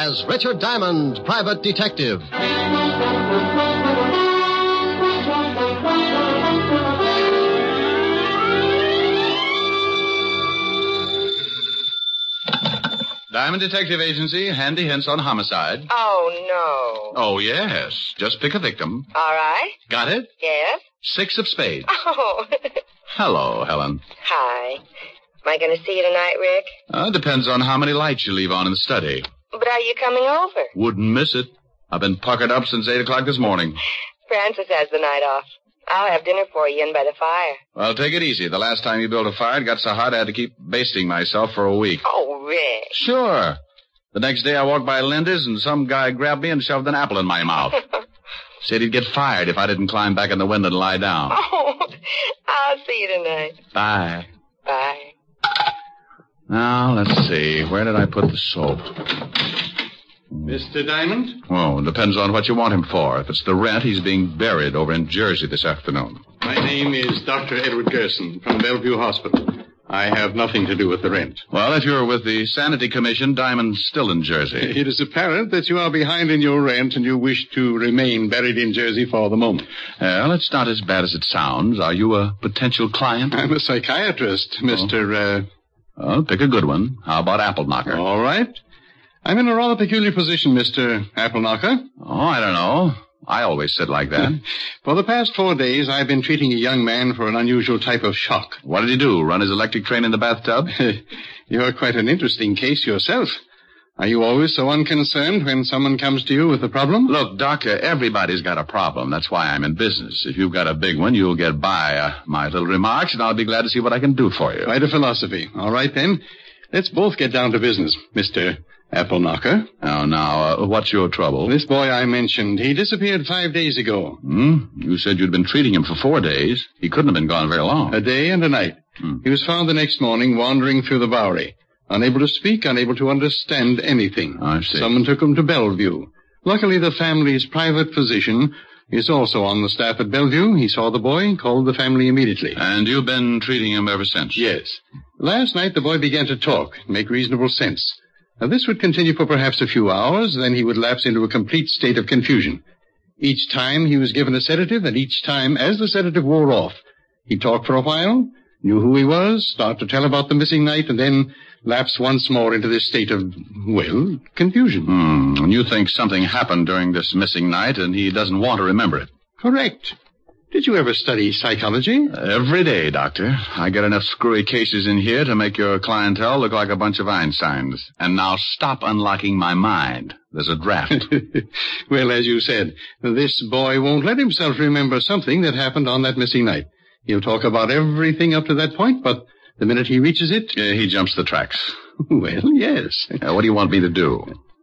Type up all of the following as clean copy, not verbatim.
as Richard Diamond, Private Detective. Diamond Detective Agency, Handy Hints on Homicide. Oh, no. Oh, yes. Just pick a victim. All right. Got it? Yes? 6 of spades. Oh. Hello, Helen. Hi. Am I going to see you tonight, Rick? Depends on how many lights you leave on in the study. But are you coming over? Wouldn't miss it. I've been puckered up since 8 o'clock this morning. Francis has the night off. I'll have dinner for you in by the fire. Well, take it easy. The last time you built a fire, it got so hot I had to keep basting myself for a week. Oh, Rick. Sure. The next day I walked by Linda's and some guy grabbed me and shoved an apple in my mouth. Said he'd get fired if I didn't climb back in the window and lie down. Oh, I'll see you tonight. Bye. Bye. Now, let's see. Where did I put the soap? Mr. Diamond? Oh, it depends on what you want him for. If it's the rent, he's being buried over in Jersey this afternoon. My name is Dr. Edward Gerson from Bellevue Hospital. I have nothing to do with the rent. Well, if you're with the Sanity Commission, Diamond's still in Jersey. It is apparent that you are behind in your rent and you wish to remain buried in Jersey for the moment. Well, it's not as bad as it sounds. Are you a potential client? I'm a psychiatrist, Mr. Well, pick a good one. How about Apple Knocker? All right. I'm in a rather peculiar position, Mr. Apple Knocker. Oh, I don't know. I always sit like that. For the past 4 days, I've been treating a young man for an unusual type of shock. What did he do? Run his electric train in the bathtub? You're quite an interesting case yourself. Are you always so unconcerned when someone comes to you with a problem? Look, Doctor, everybody's got a problem. That's why I'm in business. If you've got a big one, you'll get by my little remarks, and I'll be glad to see what I can do for you. Quite a philosophy. All right, then. Let's both get down to business, Mr. Apple Knocker. Oh, now, what's your trouble? This boy I mentioned, he disappeared 5 days ago. You said you'd been treating him for 4 days. He couldn't have been gone very long. A day and a night. He was found the next morning wandering through the Bowery. Unable to speak, unable to understand anything. I see. Someone took him to Bellevue. Luckily, the family's private physician is also on the staff at Bellevue. He saw the boy and called the family immediately. And you've been treating him ever since? Yes. Last night, the boy began to talk, make reasonable sense. Now, this would continue for perhaps a few hours, then he would lapse into a complete state of confusion. Each time he was given a sedative, and each time, as the sedative wore off, he talked for a while, knew who he was, started to tell about the missing night, and then lapse once more into this state of, well, confusion. And you think something happened during this missing night, and he doesn't want to remember it? Correct. Did you ever study psychology? Every day, Doctor. I get enough screwy cases in here to make your clientele look like a bunch of Einsteins. And now stop unlocking my mind. There's a draft. Well, as you said, this boy won't let himself remember something that happened on that missing night. He'll talk about everything up to that point, but the minute he reaches it... he jumps the tracks. Well, yes. What do you want me to do?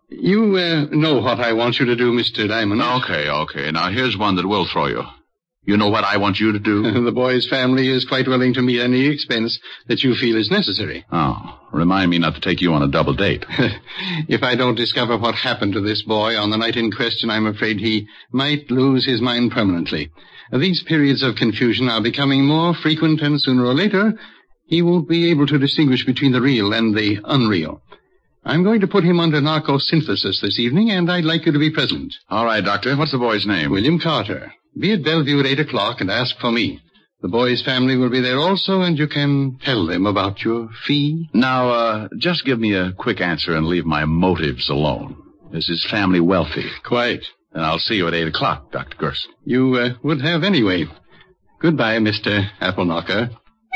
You know what I want you to do, Mr. Diamond. Okay. Now, here's one that will throw you. You know what I want you to do? The boy's family is quite willing to meet any expense that you feel is necessary. Oh, remind me not to take you on a double date. If I don't discover what happened to this boy on the night in question, I'm afraid he might lose his mind permanently. These periods of confusion are becoming more frequent, and sooner or later, he won't be able to distinguish between the real and the unreal. I'm going to put him under narcosynthesis this evening, and I'd like you to be present. All right, Doctor. What's the boy's name? William Carter. Be at Bellevue at 8 o'clock and ask for me. The boy's family will be there also, and you can tell them about your fee. Now, just give me a quick answer and leave my motives alone. Is his family wealthy? Quite. Then I'll see you at 8 o'clock, Dr. Gerson. You would have anyway. Goodbye, Mr. Apple Knocker.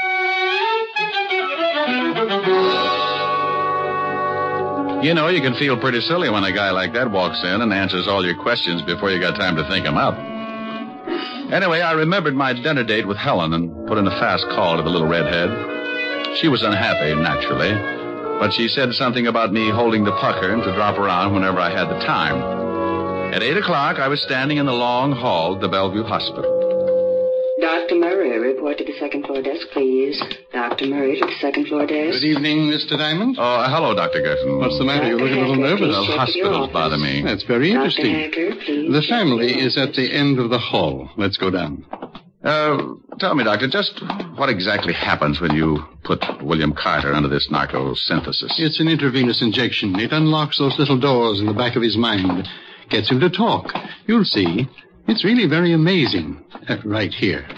You know, you can feel pretty silly when a guy like that walks in and answers all your questions before you got time to think them up. Anyway, I remembered my dinner date with Helen and put in a fast call to the little redhead. She was unhappy, naturally, but she said something about me holding the pucker and to drop around whenever I had the time. At 8 o'clock, I was standing in the long hall at the Bellevue Hospital. Dr. Murray, report to the second floor desk, please. Dr. Murray to the second floor desk. Good evening, Mr. Diamond. Oh, hello, Dr. Gerson. What's the matter? You look a little nervous. Well, hospitals bother me. That's very interesting. Dr. Hacker, please. The family is at the end of the hall. Let's go down. Tell me, Doctor, just what exactly happens when you put William Carter under this narcosynthesis? It's an intravenous injection. It unlocks those little doors in the back of his mind. Gets him to talk. You'll see. It's really very amazing. Right here.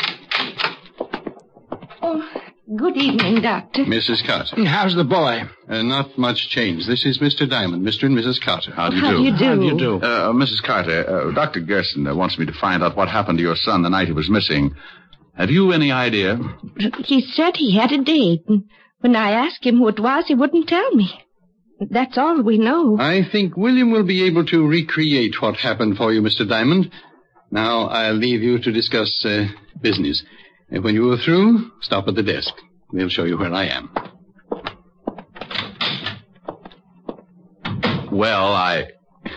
Oh, good evening, Doctor. Mrs. Carter. How's the boy? Not much change. This is Mr. Diamond, Mr. and Mrs. Carter. How do you How do? do you do? How do you do? Mrs. Carter, Dr. Gerson wants me to find out what happened to your son the night he was missing. Have you any idea? He said he had a date, and when I asked him who it was, he wouldn't tell me. That's all we know. I think William will be able to recreate what happened for you, Mr. Diamond. Now, I'll leave you to discuss business. When you are through, stop at the desk. We'll show you where I am. Well, I...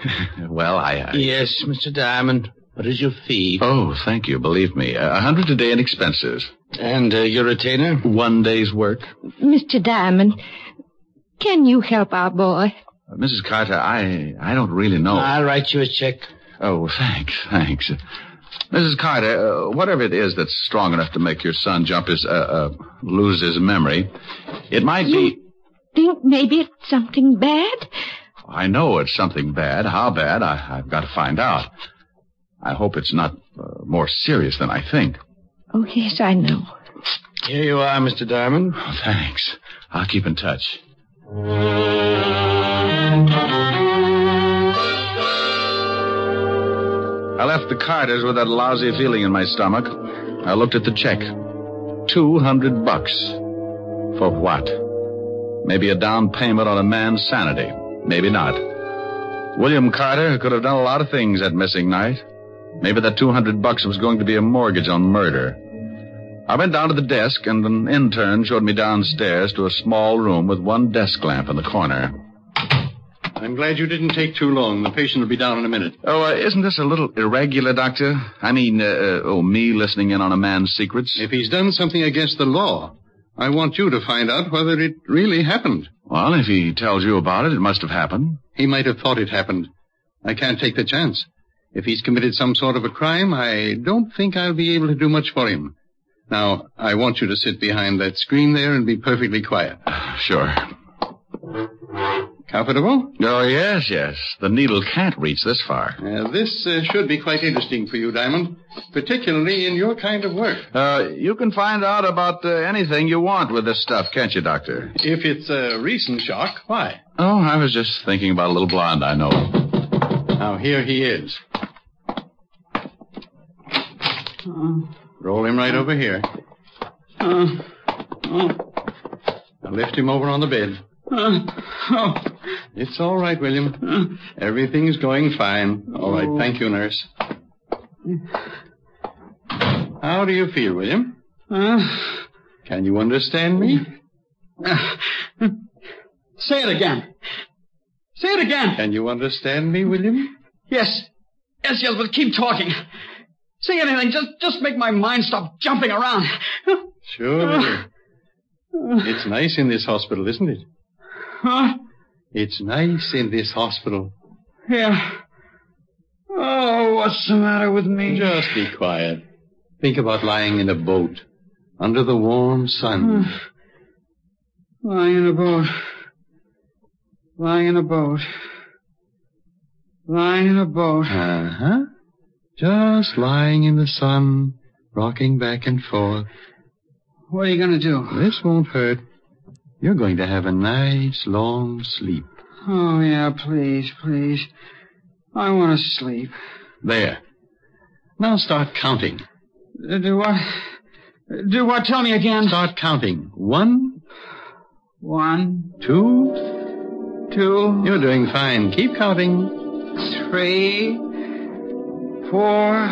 Yes, Mr. Diamond. What is your fee? Oh, thank you. Believe me. $100 a day in expenses. And your retainer? 1 day's work. Mr. Diamond, can you help our boy? Mrs. Carter, I don't really know. I'll write you a check. Oh, thanks. Mrs. Carter, whatever it is that's strong enough to make your son lose his memory, it might be... Think maybe it's something bad? I know it's something bad. How bad? I've got to find out. I hope it's not more serious than I think. Oh, yes, I know. Here you are, Mr. Diamond. Oh, thanks. I'll keep in touch. I left the Carters with that lousy feeling in my stomach. I looked at the check. $200. For what? Maybe a down payment on a man's sanity. Maybe not. William Carter could have done a lot of things that missing night. Maybe that $200 was going to be a mortgage on murder. I went down to the desk, and an intern showed me downstairs to a small room with one desk lamp in the corner. I'm glad you didn't take too long. The patient will be down in a minute. Oh, isn't this a little irregular, Doctor? I mean, me listening in on a man's secrets? If he's done something against the law, I want you to find out whether it really happened. Well, if he tells you about it, it must have happened. He might have thought it happened. I can't take the chance. If he's committed some sort of a crime, I don't think I'll be able to do much for him. Now, I want you to sit behind that screen there and be perfectly quiet. Sure. Comfortable? Oh, yes. The needle can't reach this far. This should be quite interesting for you, Diamond, particularly in your kind of work. You can find out about anything you want with this stuff, can't you, Doctor? If it's a recent shock, why? Oh, I was just thinking about a little blonde I know. Now, here he is. Roll him right over here. Now lift him over on the bed. It's all right, William. Everything's going fine. All right, thank you, nurse. How do you feel, William? Can you understand me? Say it again. Say it again. Can you understand me, William? Yes, but keep talking. Say anything. Just make my mind stop jumping around. Sure. It's nice in this hospital, isn't it? Huh? It's nice in this hospital. Yeah. Oh, what's the matter with me? Just be quiet. Think about lying in a boat under the warm sun. Lying in a boat. Lying in a boat. Lying in a boat. Uh-huh. Just lying in the sun, rocking back and forth. What are you going to do? This won't hurt. You're going to have a nice, long sleep. Oh, yeah, please. I want to sleep. There. Now start counting. Do what? Do what? Tell me again. Start counting. 1. 1. 2. 2. You're doing fine. Keep counting. 3. 4.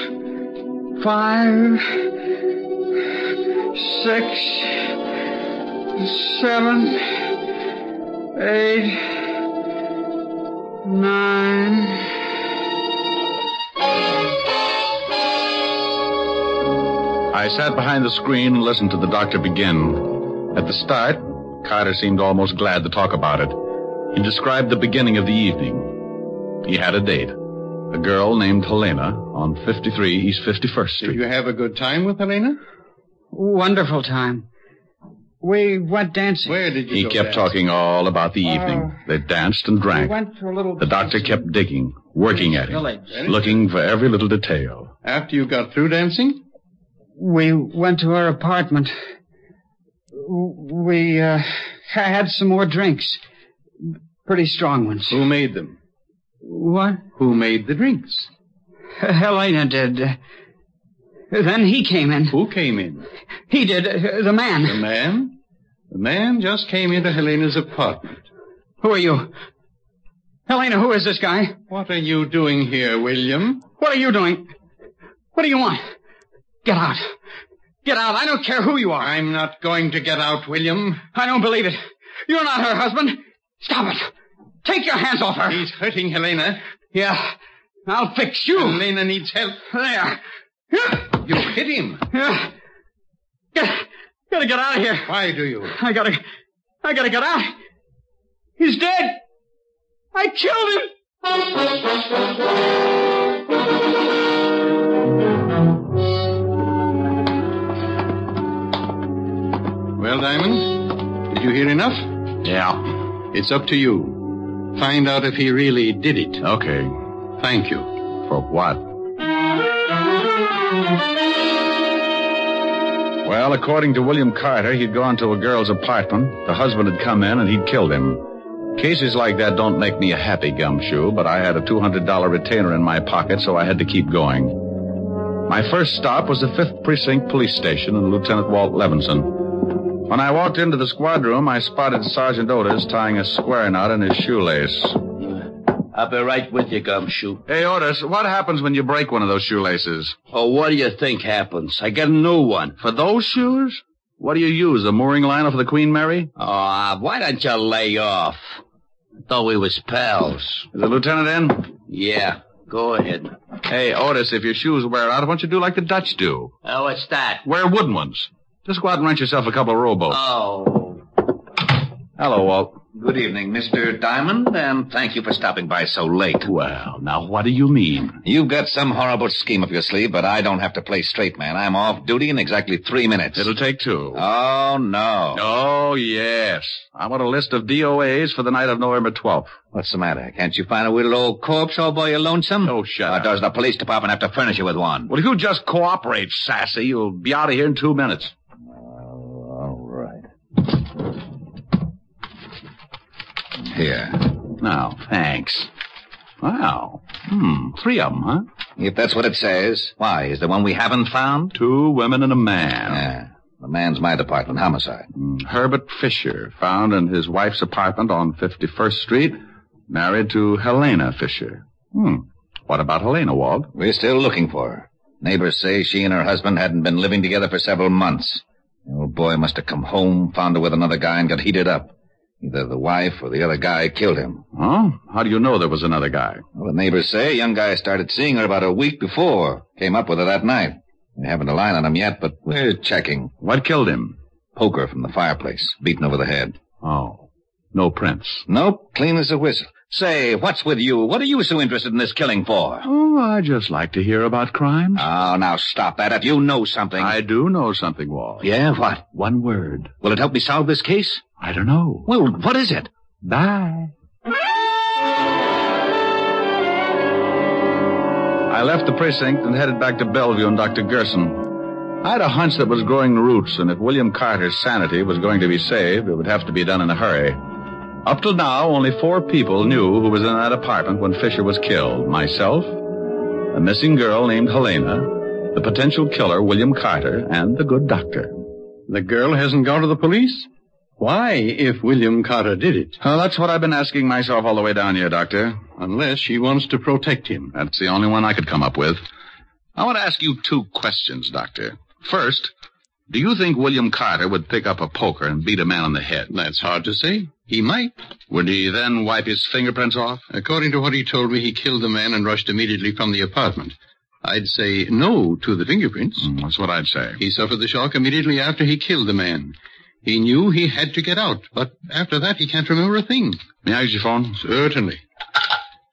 5. 6. 7. 8. 9. I sat behind the screen and listened to the doctor begin. At the start, Carter seemed almost glad to talk about it. He described the beginning of the evening. He had a date. A girl named Helena on 53 East 51st Street. Did you have a good time with Helena? Wonderful time. We went dancing. Where did you He go kept dancing? talking all about the evening. They danced and We drank. went to a little... The doctor kept digging, working at him, Village. looking for every little detail. After you got through dancing? We went to our apartment. We had some more drinks. Pretty strong ones. Who made them? What? Who made the drinks? Helena did. Then he came in. Who came in? He did. The man. The man? The man just came into Helena's apartment. Who are you? Helena, who is this guy? What are you doing here, William? What are you doing? What do you want? Get out. Get out. I don't care who you are. I'm not going to get out, William. I don't believe it. You're not her husband. Stop it. Take your hands off her. He's hurting Helena. Yeah. I'll fix you. Helena needs help. There. You hit him. Yeah. Gotta get out of here. Why do you? I gotta get out. He's dead. I killed him. Well, Diamond, did you hear enough? Yeah. It's up to you. Find out if he really did it. Okay. Thank you. For what? Well, according to William Carter, he'd gone to a girl's apartment. The husband had come in and he'd killed him. Cases like that don't make me a happy gumshoe, but I had a $200 retainer in my pocket, so I had to keep going. My first stop was the 5th Precinct Police Station and Lieutenant Walt Levinson. When I walked into the squad room, I spotted Sergeant Otis tying a square knot in his shoelace. I'll be right with you, Gumshoe. Hey, Otis, what happens when you break one of those shoelaces? Oh, what do you think happens? I get a new one. For those shoes? What do you use, a mooring line off the Queen Mary? Oh, why don't you lay off? I thought we was pals. Is the lieutenant in? Yeah, go ahead. Hey, Otis, if your shoes wear out, why don't you do like the Dutch do? Oh, what's that? Wear wooden ones. Just go out and rent yourself a couple of rowboats. Oh. Hello, Walt. Good evening, Mr. Diamond, and thank you for stopping by so late. Well, now what do you mean? You've got some horrible scheme up your sleeve, but I don't have to play straight man. I'm off duty in exactly 3 minutes. It'll take 2. Oh, no. Oh, yes. I want a list of DOAs for the night of November 12th. What's the matter? Can't you find a little old corpse all by your lonesome? Oh, shut Or up. does the police department have to furnish you with one? Well, if you just cooperate, Sassy, you'll be out of here in 2 minutes. All right. Here. Now, thanks. Wow. 3 of them, huh? If that's what it says, why? Is there one we haven't found? 2 women and a man. Yeah. The man's my department, homicide. Herbert Fisher, found in his wife's apartment on 51st Street, married to Helena Fisher. What about Helena, Walt? We're still looking for her. Neighbors say she and her husband hadn't been living together for several months. The old boy must have come home, found her with another guy, and got heated up. Either the wife or the other guy killed him. Oh? How do you know there was another guy? Well, the neighbors say a young guy started seeing her about a week before. Came up with her that night. We haven't a line on him yet, but we're checking. What killed him? Poker from the fireplace, beaten over the head. Oh. No prints. Nope, clean as a whistle. Say, what's with you? What are you so interested in this killing for? Oh, I just like to hear about crimes. Oh, now stop that. If you know something. I do know something, Walt. Yeah, what? One word. Will it help me solve this case? I don't know. Well, what is it? Bye. I left the precinct and headed back to Bellevue and Dr. Gerson. I had a hunch that was growing roots, and if William Carter's sanity was going to be saved, it would have to be done in a hurry. Up till now, only 4 people knew who was in that apartment when Fisher was killed. Myself, a missing girl named Helena, the potential killer, William Carter, and the good doctor. The girl hasn't gone to the police? Why, if William Carter did it? Well, that's what I've been asking myself all the way down here, Doctor. Unless she wants to protect him. That's the only one I could come up with. I want to ask you 2 questions, Doctor. First, do you think William Carter would pick up a poker and beat a man on the head? That's hard to say. He might. Would he then wipe his fingerprints off? According to what he told me, he killed the man and rushed immediately from the apartment. I'd say no to the fingerprints. That's what I'd say. He suffered the shock immediately after he killed the man. He knew he had to get out, but after that he can't remember a thing. May I use your phone? Certainly.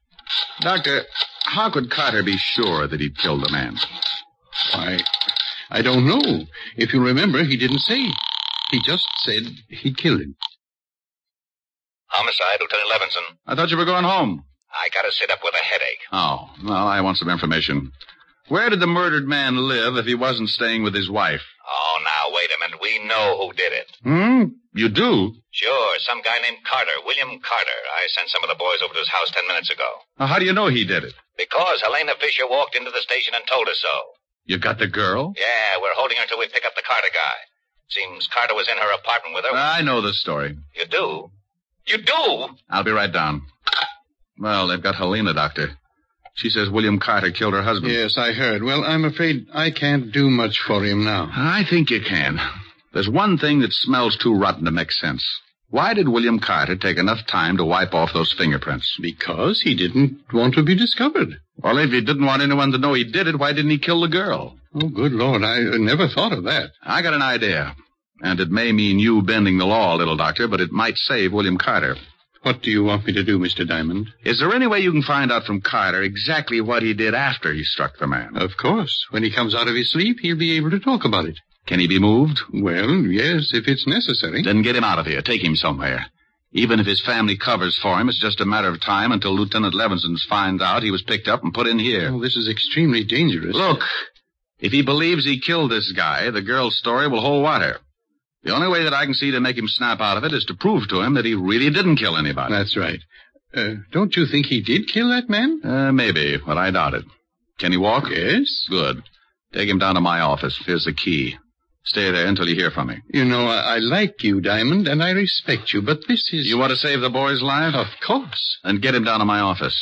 Doctor, how could Carter be sure that he'd killed the man? Why, I don't know. If you remember, he didn't say. He just said he killed him. Homicide, Lieutenant Levinson. I thought you were going home. I gotta sit up with a headache. Oh, well, I want some information. Where did the murdered man live if he wasn't staying with his wife? Oh, now, wait a minute. We know who did it. You do? Sure, some guy named Carter, William Carter. I sent some of the boys over to his house 10 minutes ago. Now, how do you know he did it? Because Helena Fisher walked into the station and told us so. You got the girl? Yeah, we're holding her till we pick up the Carter guy. Seems Carter was in her apartment with her. I know the story. You do? You do? I'll be right down. Well, they've got Helena, Doctor. She says William Carter killed her husband. Yes, I heard. Well, I'm afraid I can't do much for him now. I think you can. There's one thing that smells too rotten to make sense. Why did William Carter take enough time to wipe off those fingerprints? Because he didn't want to be discovered. Well, if he didn't want anyone to know he did it, why didn't he kill the girl? Oh, good Lord, I never thought of that. I got an idea. And it may mean you bending the law a little, Doctor, but it might save William Carter. What do you want me to do, Mr. Diamond? Is there any way you can find out from Carter exactly what he did after he struck the man? Of course. When he comes out of his sleep, he'll be able to talk about it. Can he be moved? Well, yes, if it's necessary. Then get him out of here. Take him somewhere. Even if his family covers for him, it's just a matter of time until Lieutenant Levinson finds out he was picked up and put in here. Oh, this is extremely dangerous. Look, if he believes he killed this guy, the girl's story will hold water. The only way that I can see to make him snap out of it is to prove to him that he really didn't kill anybody. That's right. Don't you think he did kill that man? Maybe, but I doubt it. Can he walk? Yes. Good. Take him down to my office. Here's the key. Stay there until you hear from me. You know, I like you, Diamond, and I respect you, but this is... You want to save the boy's life? Of course. Then get him down to my office.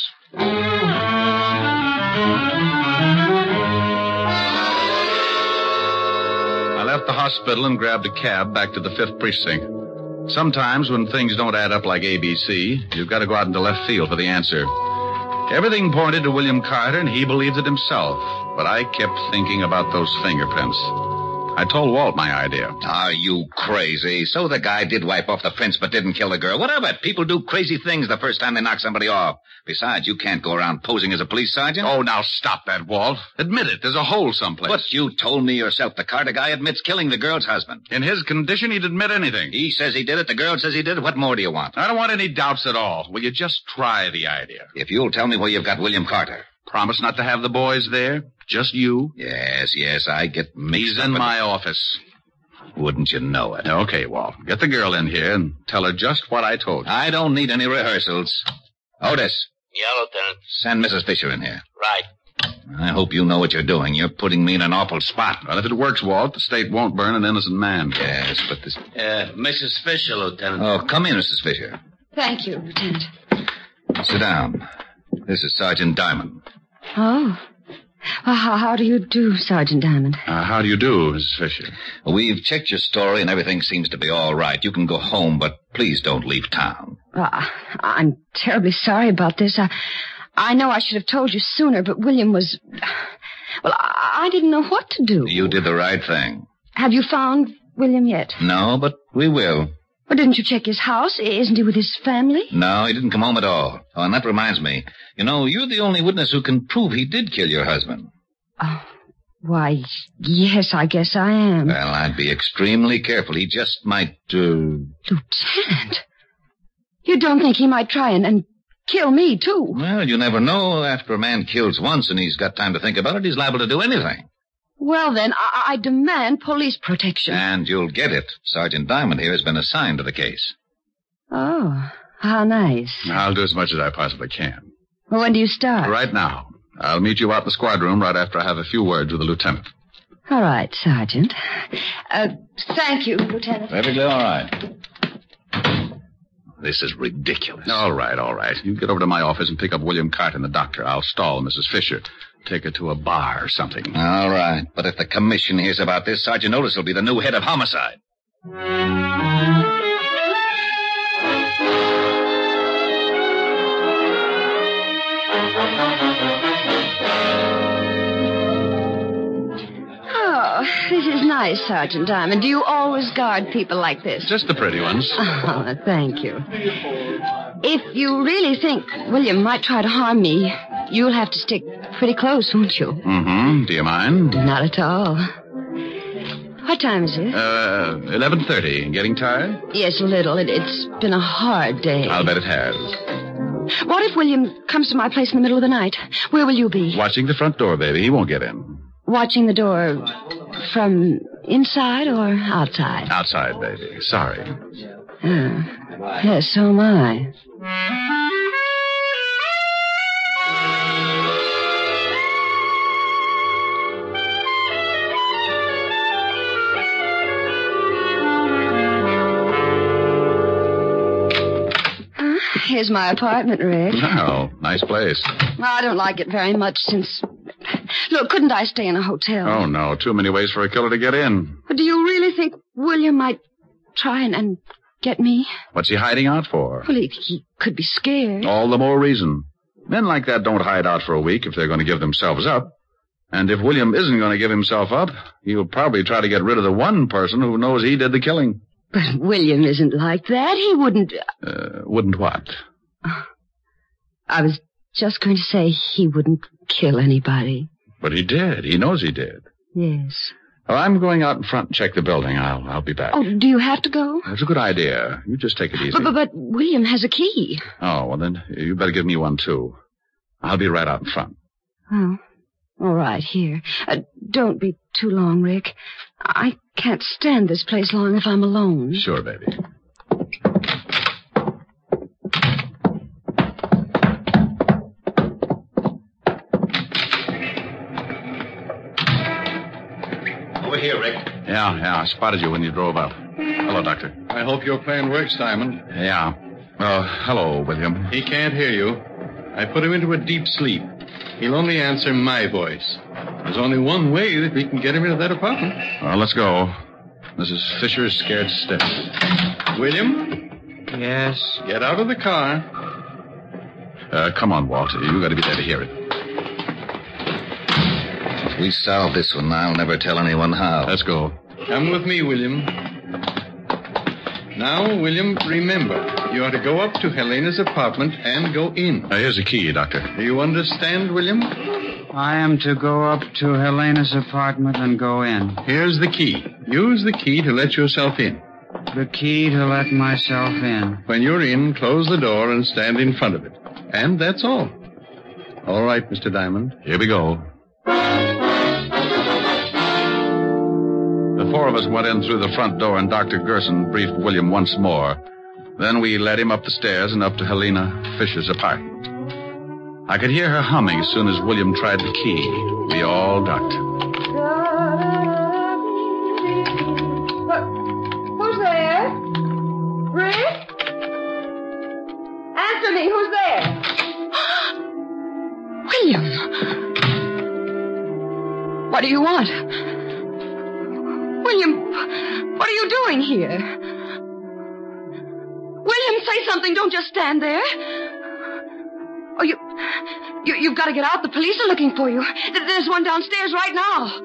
I left the hospital and grabbed a cab back to the 5th Precinct. Sometimes when things don't add up like ABC, you've got to go out into left field for the answer. Everything pointed to William Carter, and he believed it himself. But I kept thinking about those fingerprints. I told Walt my idea. Are you crazy? So the guy did wipe off the prints but didn't kill the girl. What of it? People do crazy things the first time they knock somebody off. Besides, you can't go around posing as a police sergeant. Oh, now stop that, Walt. Admit it. There's a hole someplace. But you told me yourself the Carter guy admits killing the girl's husband. In his condition, he'd admit anything. He says he did it. The girl says he did it. What more do you want? I don't want any doubts at all. Will you just try the idea? If you'll tell me where you've got William Carter. Promise not to have the boys there? Just you? Yes, I get mixed up. He's in my office. Wouldn't you know it? Okay, Walt. Get the girl in here and tell her just what I told you. I don't need any rehearsals. Otis. Yeah, Lieutenant. Send Mrs. Fisher in here. Right. I hope you know what you're doing. You're putting me in an awful spot. Well, if it works, Walt, the state won't burn an innocent man. Yes, but this... Mrs. Fisher, Lieutenant. Oh, come in, Mrs. Fisher. Thank you, Lieutenant. Sit down. This is Sergeant Diamond. Oh. Well, how do you do, Sergeant Diamond? How do you do, Mrs. Fisher? We've checked your story, and everything seems to be all right. You can go home, but please don't leave town. I'm terribly sorry about this. I know I should have told you sooner, but William was... Well, I didn't know what to do. You did the right thing. Have you found William yet? No, but we will. Well, didn't you check his house? Isn't he with his family? No, he didn't come home at all. Oh, and that reminds me. You know, you're the only witness who can prove he did kill your husband. Oh, why, yes, I guess I am. Well, I'd be extremely careful. He just might, Lieutenant, you don't think he might try and kill me, too? Well, you never know. After a man kills once and he's got time to think about it, he's liable to do anything. Well, then, I demand police protection. And you'll get it. Sergeant Diamond here has been assigned to the case. Oh, how nice. I'll do as much as I possibly can. Well, when do you start? Right now. I'll meet you out in the squad room right after I have a few words with the lieutenant. All right, Sergeant. Thank you, Lieutenant. Perfectly all right. This is ridiculous. All right. You get over to my office and pick up William Carter and the doctor. I'll stall Mrs. Fisher. Take her to a bar or something. All right. But if the commission hears about this, Sergeant Otis will be the new head of homicide. Oh, this is nice, Sergeant Diamond. Do you always guard people like this? Just the pretty ones. Oh, thank you. If you really think William might try to harm me, you'll have to stick pretty close, won't you? Mm-hmm. Do you mind? Not at all. What time is it? 11:30. Getting tired? Yes, a little. It's been a hard day. I'll bet it has. What if William comes to my place in the middle of the night? Where will you be? Watching the front door, baby. He won't get in. Watching the door from inside or outside? Outside, baby. Sorry. Yes, so am I. Here's my apartment, Rick. Oh, nice place. Well, I don't like it very much since... Look, couldn't I stay in a hotel? Oh, no. Too many ways for a killer to get in. But do you really think William might try and get me? What's he hiding out for? Well, he could be scared. All the more reason. Men like that don't hide out for a week if they're going to give themselves up. And if William isn't going to give himself up, he'll probably try to get rid of the one person who knows he did the killing. But William isn't like that. He wouldn't... Wouldn't what? I was just going to say he wouldn't kill anybody. But he did. He knows he did. Yes. Well, I'm going out in front and check the building. I'll be back. Oh, do you have to go? That's a good idea. You just take it easy. But William has a key. Oh, well, then you better give me one, too. I'll be right out in front. Oh, all right, here. Don't be too long, Rick. I can't stand this place long if I'm alone. Sure, baby. Over here, Rick. Yeah, I spotted you when you drove up. Hello, Doctor. I hope your plan works, Diamond. Yeah. Hello, William. He can't hear you. I put him into a deep sleep. He'll only answer my voice. There's only one way that we can get him into that apartment. Well, let's go. Mrs. Fisher's scared stiff. William? Yes? Get out of the car. Come on, Walt. You got to be there to hear it. If we solve this one, I'll never tell anyone how. Let's go. Come with me, William. Now, William, remember, you are to go up to Helena's apartment and go in. Here's the key, Doctor. Do you understand, William? I am to go up to Helena's apartment and go in. Here's the key. Use the key to let yourself in. The key to let myself in. When you're in, close the door and stand in front of it. And that's all. All right, Mr. Diamond. Here we go. The four of us went in through the front door, and Dr. Gerson briefed William once more. Then we led him up the stairs and up to Helena Fisher's apartment. I could hear her humming as soon as William tried the key. We all ducked. Who's there? Rick? Answer me. Who's there? William. What do you want? William, what are you doing here? William, say something. Don't just stand there. Oh, you've got to get out. The police are looking for you. There's one downstairs right now.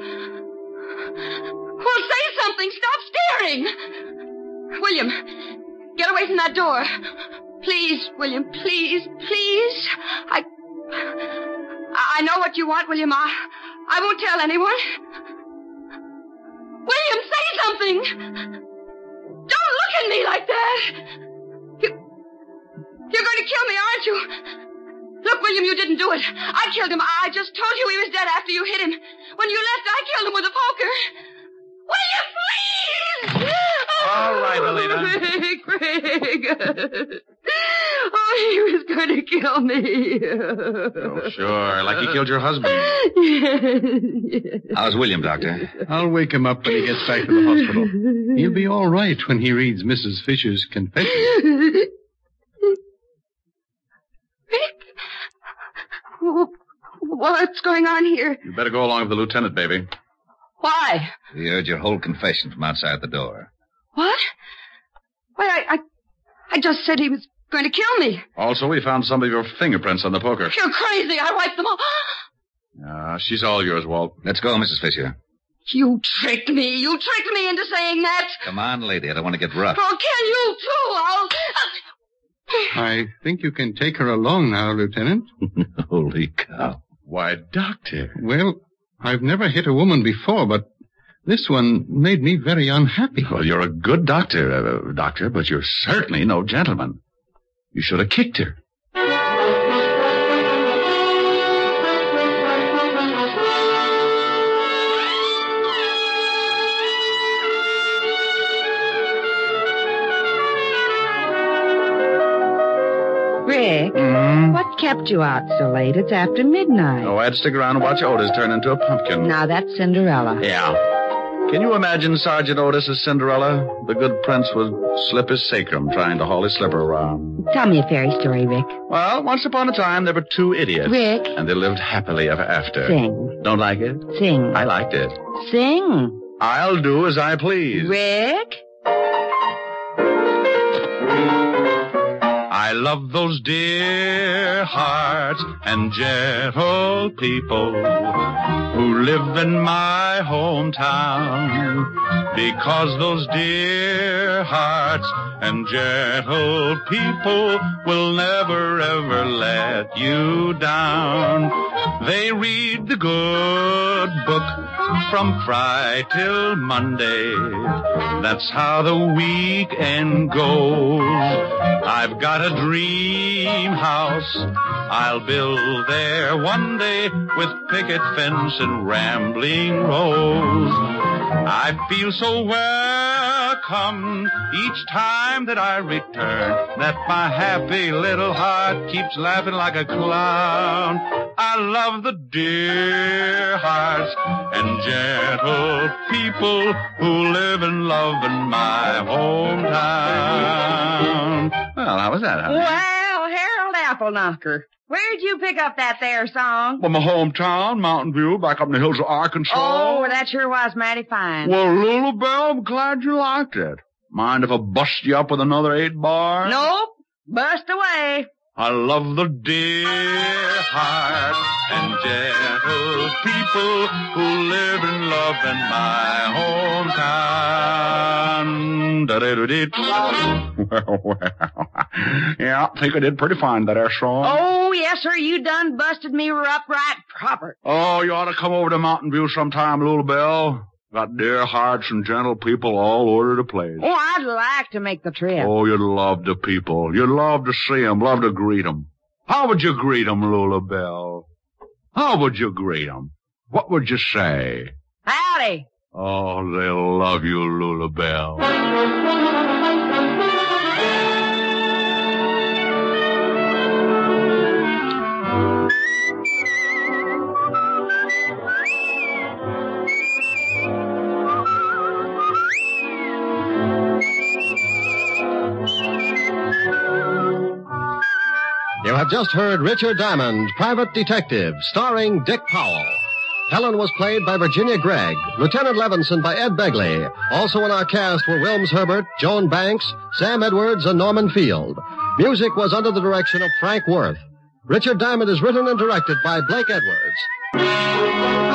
Well, say something. Stop staring. William, get away from that door. Please, William, please. I know what you want, William. I won't tell anyone. William, say something. Don't look at me like that. You're going to kill me, aren't you? Look, William, you didn't do it. I killed him. I just told you he was dead after you hit him. When you left, I killed him with a poker. William, please! All right, Helena. Craig. Oh, he was going to kill me. Oh, sure. Like he killed your husband. Yes. How's William, Doctor? I'll wake him up when he gets back to the hospital. He'll be all right when he reads Mrs. Fisher's confession. Rick? What's going on here? You better go along with the lieutenant, baby. Why? We heard your whole confession from outside the door. What? Why, I just said he was going to kill me. Also, we found some of your fingerprints on the poker. You're crazy. I wiped them all. She's all yours, Walt. Let's go, Mrs. Fisher. You tricked me. You tricked me into saying that. Come on, lady. I don't want to get rough. Oh, can you, too? I think you can take her along now, Lieutenant. Holy cow. Why, Doctor. Well, I've never hit a woman before, but This one made me very unhappy. Well, you're a good doctor, Doctor, but you're certainly no gentleman. You should have kicked her. Rick, what kept you out so late? It's after midnight. Oh, I'd stick around and watch Otis turn into a pumpkin. Now that's Cinderella. Yeah. Can you imagine Sergeant Otis as Cinderella? The good prince would slip his sacrum trying to haul his slipper around. Tell me a fairy story, Rick. Well, once upon a time, there were two idiots. Rick. And they lived happily ever after. Sing. Don't like it? Sing. I liked it. Sing. I'll do as I please. Rick? I love those dear hearts and gentle people who live in my hometown, because those dear hearts and gentle people will never ever let you down. They read the good book from Friday till Monday. That's how the weekend goes. I've got a dream house I'll build there one day with picket fence and rambling rose. I feel so welcome each time that I return that my happy little heart keeps laughing like a clown. I love the dear hearts and gentle people who live and love in my hometown. Well, how was that, honey? Well, Harold Appleknocker, where'd you pick up that there song? Well, my hometown, Mountain View, back up in the hills of Arkansas. Oh, that sure was mighty fine. Well, Lulu Bell, I'm glad you liked it. Mind if I bust you up with another 8-bar? Nope. Bust away. I love the dear heart and gentle people who live and love in my hometown. Da-da-da-dee. Well. Yeah, I think I did pretty fine, that air song. Oh, yes, sir. You done busted me up right proper. Oh, you ought to come over to Mountain View sometime, Lulu Bell. Got dear hearts and gentle people all over the place. Oh, I'd like to make the trip. Oh, you'd love the people. You'd love to see them, love to greet them. How would you greet them, Lulu Bell? How would you greet them? What would you say? Howdy. Oh, they'll love you, Lulu Bell. You have just heard Richard Diamond, Private Detective, starring Dick Powell. Helen was played by Virginia Gregg, Lieutenant Levinson by Ed Begley. Also in our cast were Wilms Herbert, Joan Banks, Sam Edwards, and Norman Field. Music was under the direction of Frank Worth. Richard Diamond is written and directed by Blake Edwards.